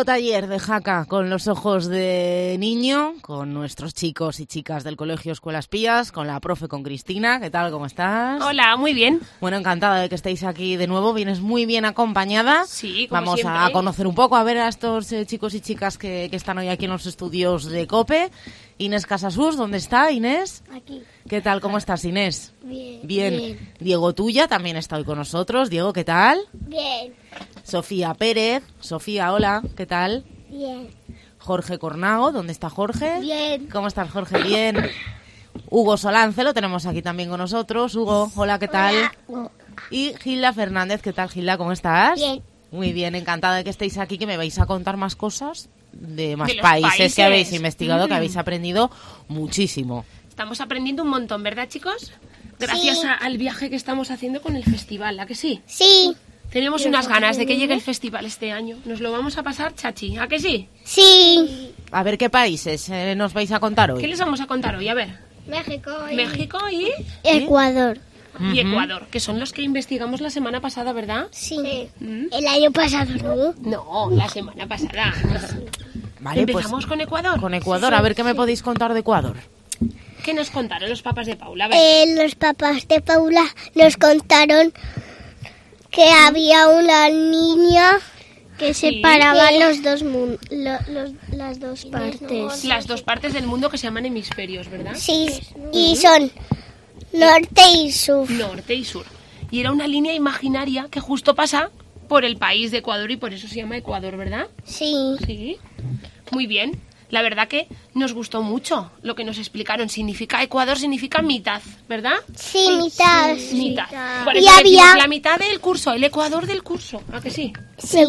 taller de Jaca con los ojos de niño, con nuestros chicos y chicas del Colegio Escuelas Pías, con la profe, con Cristina. ¿Qué tal? ¿Cómo estás? Hola, muy bien. Bueno, encantada de que estéis aquí de nuevo. Vienes muy bien acompañada. Sí, como Vamos siempre. a conocer un poco, a ver a estos chicos y chicas que están hoy aquí en los estudios de COPE. Inés Casasus, ¿dónde está Inés? Aquí. ¿Qué tal? ¿Cómo estás, Inés? Bien. Diego Tuya también está hoy con nosotros. Diego, ¿qué tal? Bien. Sofía Pérez. Sofía, hola, ¿qué tal? Bien. Jorge Cornao, ¿dónde está Jorge? Bien. ¿Cómo estás, Jorge? Bien. Hugo Solance, lo tenemos aquí también con nosotros. Hugo, hola, ¿qué tal? Hola. Y Gilda Fernández, ¿qué tal, Gilda? ¿Cómo estás? Bien. Muy bien, encantada de que estéis aquí, que me vais a contar más cosas de más De los países que habéis países. investigado, que habéis aprendido muchísimo. Estamos aprendiendo un montón, ¿verdad, chicos? Gracias al viaje que estamos haciendo con el festival, ¿a que sí? Sí. Tenemos unas ganas de que llegue el festival este año. Nos lo vamos a pasar, chachi, ¿a que sí? Sí. A ver qué países nos vais a contar hoy. ¿Qué les vamos a contar hoy? A ver. México México y Ecuador. Ecuador, que son los que investigamos la semana pasada, ¿verdad? Sí. El año pasado, ¿no? No, la semana pasada. Vale, pues ¿Empezamos con Ecuador? con Ecuador. A ver qué me podéis contar de Ecuador. ¿Qué nos contaron los papás de Paula? A ver. Los papás de Paula nos contaron que había una niña que separaba los dos las dos partes. Las dos partes del mundo que se llaman hemisferios, ¿verdad? Sí, y son norte y sur. Norte y sur. Y era una línea imaginaria que justo pasa por el país de Ecuador y por eso se llama Ecuador, ¿verdad? Sí. Sí. Muy bien. La verdad que nos gustó mucho lo que nos explicaron. Ecuador significa mitad, ¿verdad? Sí, mitad. Mitad. Por Y eso decimos había- la mitad del curso, el Ecuador del curso. ¿A que sí? Sí,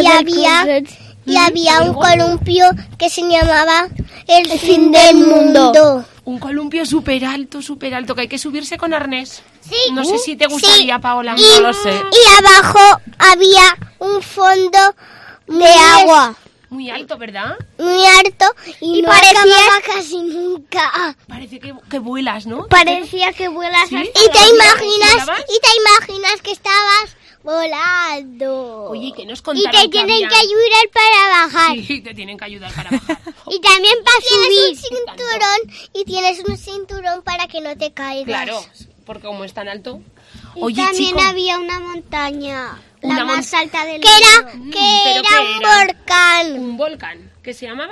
y había un columpio que se llamaba el fin del mundo. Un columpio súper alto, que hay que subirse con arnés. Sí. No sé si te gustaría, Sí. Paola. No lo sé. Y abajo había un fondo de agua Muy alto, ¿verdad? muy alto y no acababa casi nunca. Parece que vuelas, ¿no? Parecía que vuelas. ¿Sí? Y te ¿Volabas? imaginas que estabas volando. Oye, ¿qué nos Y contaron? te tienen había? que ayudar para bajar. Sí, te tienen que ayudar para bajar. Y también para subir. Tienes un cinturón para que no te caigas. Claro, porque como es tan alto. Y Oye, también chico, había una montaña, Una la más mon- alta del mundo. Que ¿pero era qué un era? volcán. un volcán que se llamaba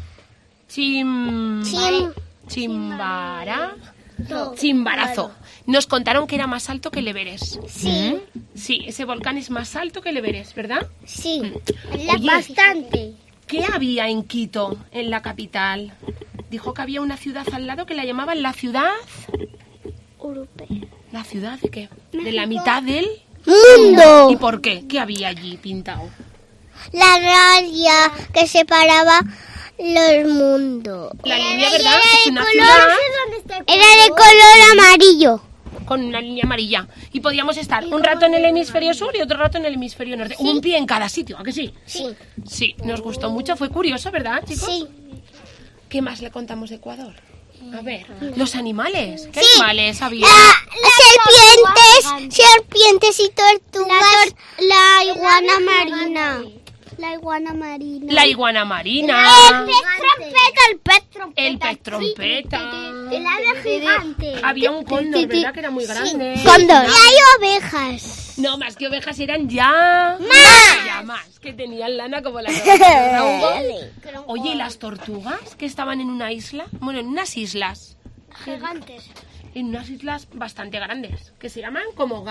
Chimbarazo. Nos contaron que era más alto que el Everest. Sí, Sí, ese volcán es más alto que el Everest, ¿verdad? sí. Oye. Bastante. ¿Qué había en Quito, en la capital? Dijo que había una ciudad al lado que la llamaban la ciudad... Europeo. ¿La ciudad de qué? De la mitad del... Mundo. ¿Y por qué? ¿Qué había allí pintado? La raya que separaba los mundos. La línea, ¿verdad? Es una ciudad Era de color amarillo. con una línea amarilla. Y podíamos estar un rato en el hemisferio sur y otro rato en el hemisferio norte. Un pie en cada sitio, ¿a que sí? Sí. Sí, nos gustó mucho. Fue curioso, ¿verdad, chicos? Sí. ¿Qué más le contamos de Ecuador? A ver, los animales. ¿Qué animales había? Serpientes y tortugas. La iguana marina. La iguana marina. La iguana marina. El pez trompeta. El ave gigante. Había un cóndor, ¿verdad? Que era muy grande. Cóndor. Y hay ovejas. No, más que ovejas eran llamas, que tenían lana como las ovejas, ¿verdad, Hugo? Oye, ¿y las tortugas que estaban en una isla? Bueno, en unas islas. Gigantes. En unas islas bastante grandes, que se llaman como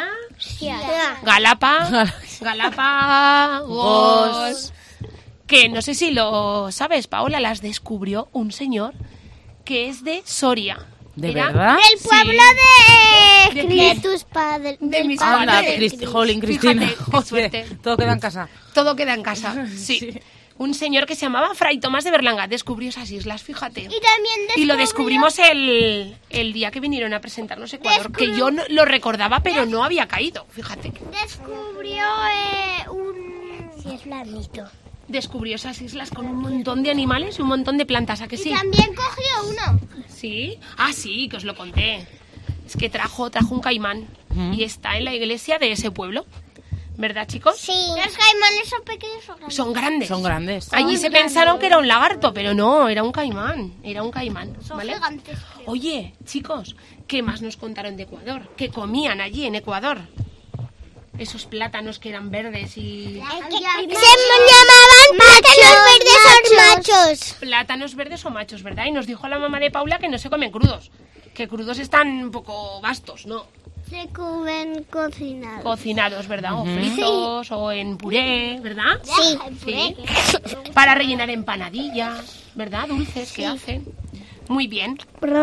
Galápagos. Que no sé si lo sabes, Paola, las descubrió un señor que es de Soria. ¿De verdad? El pueblo de tus padres. De mis Anda, padres. Jolín, Cristina. Fíjate, qué Joder, suerte. todo queda en casa. Todo queda en casa, sí. Un señor que se llamaba Fray Tomás de Berlanga descubrió esas islas, fíjate. Y también Y lo descubrimos el día que vinieron a presentarnos Ecuador, que yo no, lo recordaba, pero no había caído, fíjate. descubrió un... Sí, es blandito. Descubrió esas islas con un montón de animales y un montón de plantas, ¿a que sí? También cogió uno. ¿Sí? Ah, sí, que os lo conté. Es que trajo un caimán y está en la iglesia de ese pueblo. ¿Verdad, chicos? Sí. ¿Los caimanes son pequeños o grandes? Son grandes. Son grandes. Allí se pensaron que era un lagarto, pero no, era un caimán. Son ¿vale? gigantes. Oye, chicos, ¿qué más nos contaron de Ecuador? ¿Qué comían allí en Ecuador? Esos plátanos que eran verdes y... Se llamaban plátanos verdes o machos. Plátanos verdes o machos, ¿verdad? Y nos dijo la mamá de Paula que no se comen crudos. Que crudos están un poco vastos, ¿no? Se comen cocinados. Cocinados, ¿verdad? O fritos, o en puré, ¿verdad? Sí. Sí. Para rellenar empanadillas, ¿verdad? Dulces que hacen. Muy bien.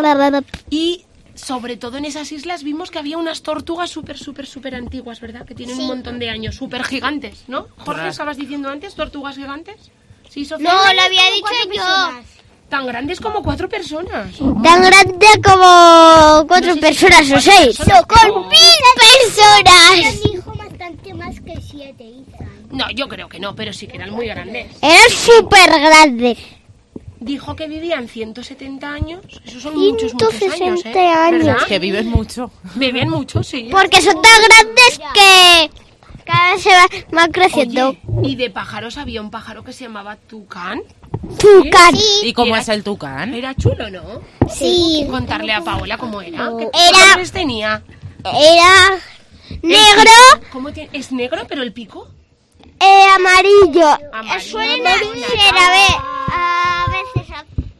Y sobre todo en esas islas vimos que había unas tortugas súper antiguas, ¿verdad? Que tienen un montón de años, súper gigantes, ¿no? Jorge, ¿estabas diciendo antes tortugas gigantes? Sí, Sofía. No, lo había dicho yo. Tan grandes como 4 personas. Tan grande como 4 personas o 6. No, con 1000 personas. Dijo bastante más que 7, Ethan. No, yo creo que no, pero sí que eran muy grandes. Eran súper grandes. Dijo que vivían 170 años. Esos son muchos años, 160 años. ¿Verdad? Que viven mucho. Viven mucho, sí. Porque son tan grandes que cada vez van creciendo. Oye, y de pájaros había un pájaro que se llamaba tucán. Tucán. ¿Y cómo Era- es el tucán? Era chulo, ¿no? Sí. Contarle a Paola cómo era. ¿Qué Era- colores tenía? Era El negro, pico, ¿cómo tiene? ¿Es negro, pero el pico? amarillo. Amarillo, Suelen naranja. ser a veces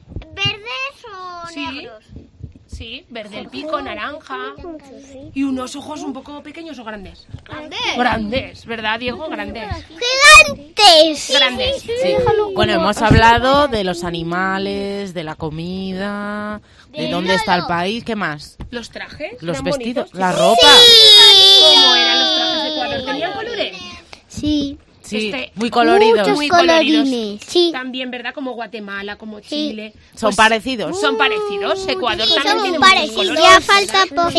verdes o Sí. negros. Sí, verde el pico, naranja. Y unos ojos un poco pequeños o grandes. Grandes. Grandes, ¿verdad, Diego? Grandes. Gigantes. Grandes. Sí. Bueno, hemos hablado de los animales, de la comida, de dónde está el país, ¿qué más? ¿Los trajes? Los ¿Eran vestidos, bonitos, la chicos? ropa. ¿Cómo eran los trajes de Ecuador? ¿Tenían colores? Sí. Sí, Este- muy coloridos. Muchos Muy coloridos. colorines. Sí. También, ¿verdad? Como Guatemala, como Chile. ¿Son parecidos? Son parecidos. Ecuador también Son tiene muchos parecidos. colores. Ya falta poco.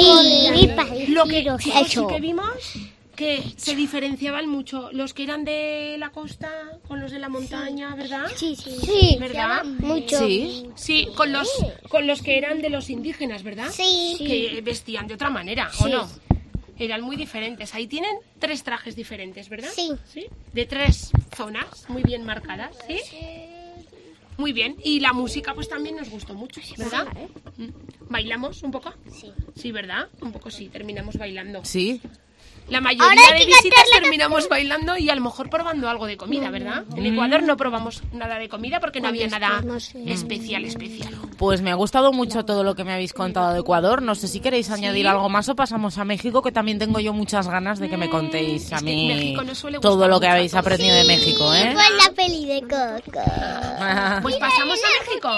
Lo que chicos, sí Eso. que vimos que se diferenciaban mucho los que eran de la costa con los de la montaña, ¿verdad? Sí. ¿Verdad? Mucho. Sí. Sí, con los que eran de los indígenas, ¿verdad? Sí. Que vestían de otra manera, ¿o no? Eran muy diferentes. Ahí tienen 3 trajes diferentes, ¿verdad? Sí. De 3 zonas muy bien marcadas, ¿sí? Muy bien. Y la música pues también nos gustó mucho, ¿verdad? ¿Bailamos un poco? Sí. Sí, ¿verdad? Un poco sí, terminamos bailando. Sí. La Ahora mayoría hay de que visitas cantar la terminamos bailando y a lo mejor probando algo de comida, ¿verdad? En Ecuador no probamos nada de comida porque no había nada especial. Pues me ha gustado mucho todo lo que me habéis contado de Ecuador. No sé si queréis añadir algo más o pasamos a México, que también tengo yo muchas ganas de que me contéis a Es que mí México nos suele todo gustar lo que mucho a habéis todos. aprendido de México, ¿eh? Con la peli de Coco. Pues pasamos a México.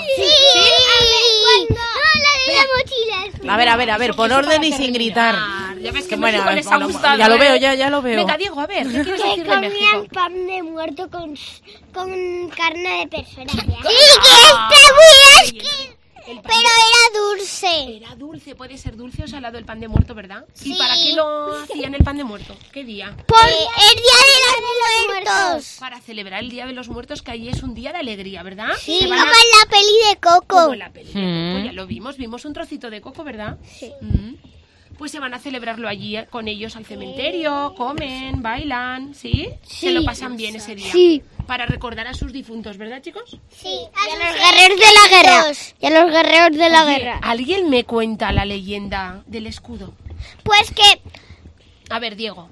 Sí. La de la mochila. A ver, por orden y sin gritar. Ya ves que Bueno, México les ha bueno, gustado. ya lo ¿eh? veo, ya lo veo. Venga, Diego, a ver, ¿qué quieres Que decir de México? comían pan de muerto con carne de persona. Sí, que está muy asqueroso. El pan Pero era dulce. Era dulce, puede ser dulce o salado el pan de muerto, ¿verdad? ¿Y Sí. para qué lo hacían el pan de muerto? ¿Qué día? Por el día de los muertos. Para celebrar el Día de los Muertos, que allí es un día de alegría, ¿verdad? Sí, Se como van en a- la peli de Coco. Como la peli de Coco, ya lo vimos un trocito de coco, ¿verdad? Sí. Pues se van a celebrarlo allí con ellos al cementerio, comen, bailan, ¿sí? Se lo pasan bien ese día. Sí. Para recordar a sus difuntos, ¿verdad, chicos? Sí, y a los guerreros de la guerra. Y a los guerreros de la Oye, guerra. ¿alguien me cuenta la leyenda del escudo? Pues que A ver, Diego.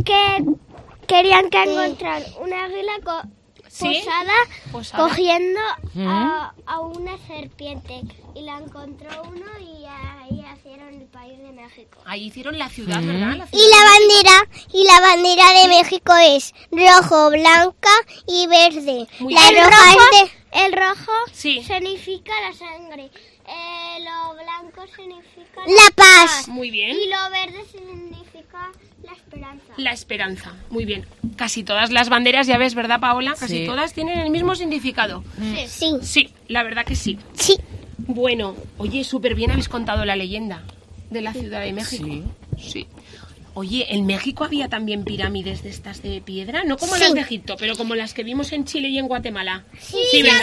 querían que encontrar una águila ¿Sí? posada cogiendo ¿Mm? a una serpiente. Y la encontró uno y ahí hicieron el país de México. Ahí hicieron la ciudad, ¿verdad? La Y ciudad la bandera de México es rojo, blanca y verde. Muy La bien. roja es el rojo Sí. significa la sangre. Lo blanco significa la paz. Muy bien. Y lo verde significa la esperanza. La esperanza. Muy bien. Casi todas las banderas, ya ves, ¿verdad, Paola? Casi Sí. todas tienen el mismo significado. Sí. Sí, la verdad que sí. Sí. Bueno, oye, súper bien habéis contado la leyenda de la Ciudad de México. Sí. Oye, en México había también pirámides de estas de piedra, no como Sí. las de Egipto, pero como las que vimos en Chile y en Guatemala. Sí, ¿verdad?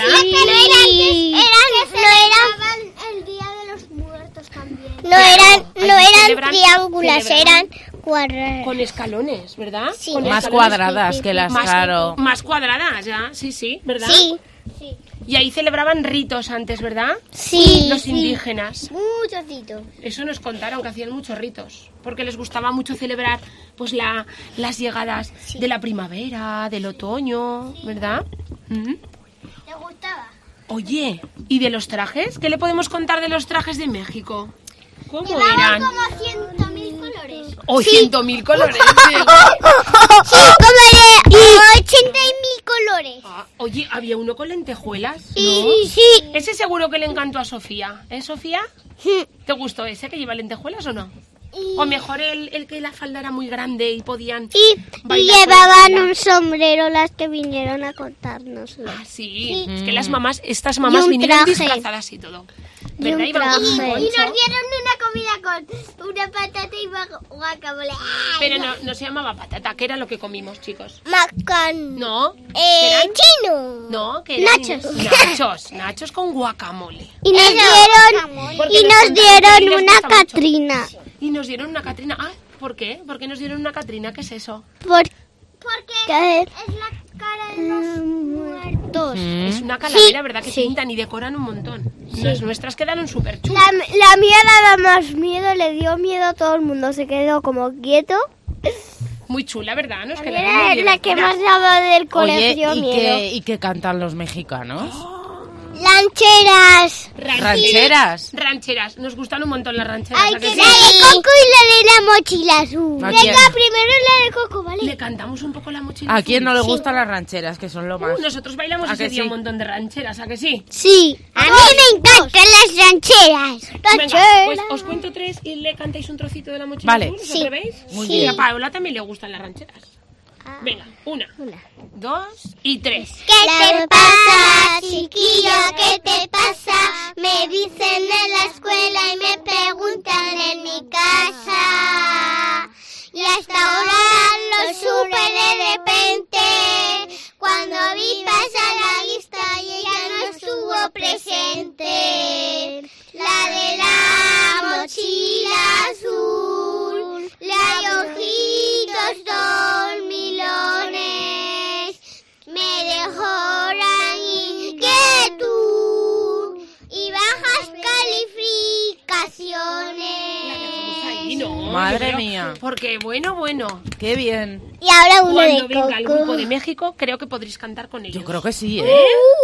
no eran el día de los muertos también. No eran celebran- triángulos, celebran- eran cuadradas. Con escalones, ¿verdad? Sí. Con Más escalones cuadradas que las, claro. Más cuadradas, ya, sí, ¿verdad? Sí. Y ahí celebraban ritos antes, ¿verdad? Sí. Los indígenas. Muchos ritos. Eso nos contaron, que hacían muchos ritos. Porque les gustaba mucho celebrar pues las llegadas de la primavera, del otoño, ¿verdad? ¿Te gustaba? Oye, ¿y de los trajes? ¿Qué le podemos contar de los trajes de México? ¿Cómo Llevaban eran? como 100.000 colores. ¡Oh, 100.000 colores! Sí, como de 80.000 colores. Ah, oye, había uno con lentejuelas, ¿no? Sí. Ese seguro que le encantó a Sofía. ¿Eh, Sofía? ¿Te gustó ese que lleva lentejuelas o no? O mejor el que la falda era muy grande y podían Y bailar llevaban con ella. un sombrero las que vinieron a contárnoslo. Ah, sí. Es que las mamás, estas mamás Y un vinieron traje. disfrazadas y todo. Y ¿Verdad? un Iban con un traje. poncho. dieron una comida con una patata y guacamole. Pero no se llamaba patata, ¿qué era lo que comimos, chicos? Macan. No. ¿qué eran? Chino. No, que eran Nachos. Nachos con guacamole. Y nos Porque nos contaron que dieron les una gusta mucho. Catrina. Y nos dieron una Catrina. Ah, ¿por qué? ¿Por qué nos dieron una Catrina? ¿Qué es eso? Porque es la cara de los muertos. Es una calavera, ¿verdad? Que pintan y decoran un montón. Las nuestras quedaron súper chulas. La mía daba más miedo, le dio miedo a todo el mundo, se quedó como quieto. Muy chula, ¿verdad? Nos quedaron Era muy la que divertidas. más daba del Oye, colegio miedo. ¿y qué cantan los mexicanos? Lancheras. ¿Rancheras? Rancheras. Nos gustan un montón las rancheras. ¿a que sí? La de Coco y la de la mochila azul. ¿A quién? Venga, primero la de Coco, ¿vale? Le cantamos un poco la mochila. ¿A quién no le azul? gustan las rancheras, que son lo más? Nosotros bailamos ¿A ese que día sí? un montón de rancheras, ¿a que sí? Sí. A mí me encantan las rancheras. Venga, pues os cuento 3 y le cantáis un trocito de la mochila Vale. azul, ¿os Sí. atrevéis? Muy Y bien. a Paola también le gustan las rancheras. Venga, 1, 2 y 3. ¿Qué te pasa, chiquillo? ¿Qué te pasa? Me dicen en la escuela y me preguntan en mi casa. Y hasta ahora lo supe de repente. Cuando vi pasar la lista y ella no estuvo presente. La de la mochila azul, la de ojitos dormilones, me dejó inquietud y bajas calificaciones. Ahí, no, Madre yo creo, mía. Porque bueno. ¡Qué bien! Y ahora uno Cuando de venga el Coco. grupo de México, creo que podréis cantar con ellos. Yo creo que sí, ¿eh?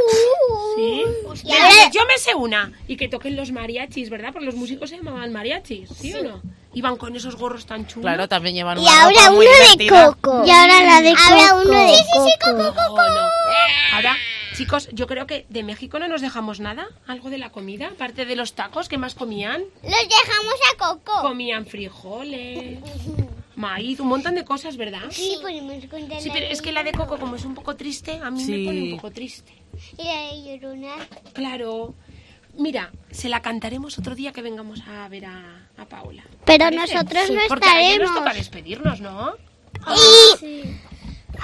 ¿Sí? Y Venga, ahora- yo me sé una. Y que toquen los mariachis, ¿verdad? Porque los músicos se llamaban mariachis, ¿sí o no? Iban con esos gorros tan chulos. Claro, también llevan Y una ahora ropa muy uno de divertida. Coco. Y ahora la de Coco. Ahora uno de Coco. Oh, no. Ahora, chicos, yo creo que de México no nos dejamos nada. Algo de la comida, aparte de los tacos, ¿qué más comían? Los dejamos a Coco. Comían frijoles, maíz, un montón de cosas, ¿verdad? Sí, podemos contar. Sí, pero es que la de Coco, como es un poco triste, a mí Sí. me pone un poco triste. Y la de Llorona. Claro. Mira, se la cantaremos otro día que vengamos a ver a Paola. Pero ¿Parece? nosotros no Porque ahora ya nos estaremos. toca despedirnos, ¿no? Y... ¿Os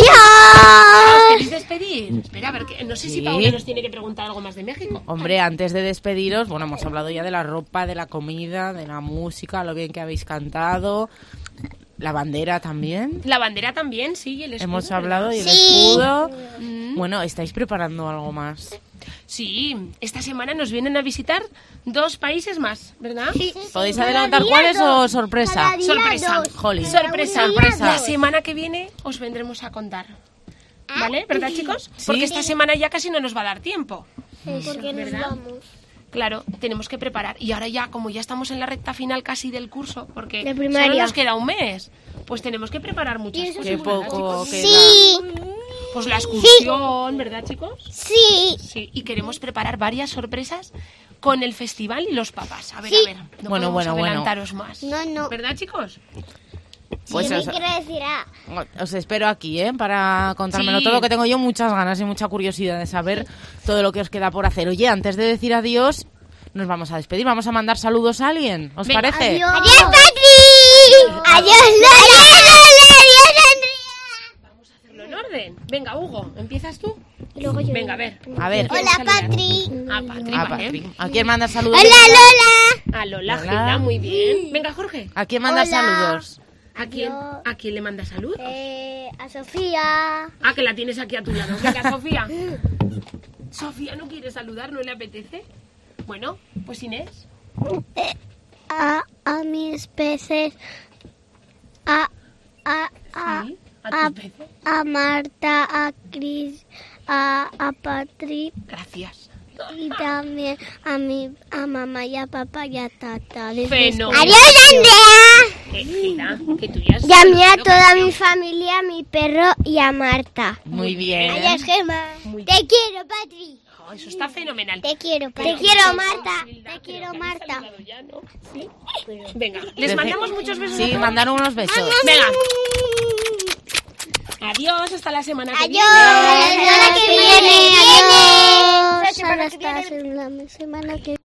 ¡Adiós! queréis despedir? Espera, a ver, no sé si Sí. Paola nos tiene que preguntar algo más de México. Hombre, antes de despediros, bueno, hemos hablado ya de la ropa, de la comida, de la música, lo bien que habéis cantado, la bandera también. La bandera también, sí, y el escudo. Hemos hablado y el Sí. escudo. Mm. Bueno, ¿estáis preparando algo más? Sí, esta semana nos vienen a visitar 2 países más, ¿verdad? ¿Podéis adelantar cuáles o sorpresa? Sorpresa. Jolín. Sorpresa. Sorpresa. La semana que viene os vendremos a contar. ¿Vale? ¿Verdad, chicos? Sí. Porque esta semana ya casi no nos va a dar tiempo. Porque nos ¿Verdad? vamos. Claro, tenemos que preparar. Y ahora ya, como ya estamos en la recta final casi del curso, porque De primaria. solo nos queda un mes, pues tenemos que preparar muchas Y eso cosas. Qué ¿verdad, poco chicos? queda. Sí, Pues la excursión, ¿verdad, chicos? sí. Sí, y queremos preparar varias sorpresas con el festival y los papás. A ver, Sí. a ver. No Bueno, podemos bueno. adelantaros más. No. ¿Verdad, chicos? Pues Sí, os, me quiere decir os espero aquí, ¿eh? Para contármelo Sí. todo, que tengo yo muchas ganas y mucha curiosidad de saber todo lo que os queda por hacer. Oye, antes de decir adiós, nos vamos a despedir. Vamos a mandar saludos a alguien, ¿os Venga. parece? ¡Adiós, Patri! ¡Adiós, Lola! ¡Adiós, Andrea! Vamos a hacerlo en orden. Venga, Hugo, ¿empiezas tú? Y luego yo. Venga, a ver. A ver. Hola, Patri. A Patri, A vale. Patri. ¿A quién manda saludos? ¡Hola, Lola! A Lola, Hola. Gilda, muy bien. Venga, Jorge. ¿A quién manda Hola. saludos? ¿A quién le manda saludos? A Sofía. Ah, que la tienes aquí a tu lado. Venga, Sofía. Sofía no quiere saludar, ¿no le apetece? Bueno, pues Inés. A mis peces. Sí, a tus peces. A Marta, a Cris, a Patrick. Gracias. Y también a mamá y a papá y a tata. Fenomenal. ¡Adiós, Andrea! Mira, que tú ya Y a mí, a toda mi familia, a mi perro y a Marta. Muy bien. Adiós, Gemma. Muy Te quiero, Patri. Oh, eso está fenomenal. Te quiero, Patri. Pero- Te quiero, Marta. Humildad, Te pero quiero, que habéis Marta. saludado ya, ¿no? ¿Sí? Venga, les mandamos muchos besos. a Sí, todos. mandaron unos besos. Venga. Adiós, hasta la semana que viene. Adiós. Hasta la semana que viene. Adiós. Hasta la semana que viene.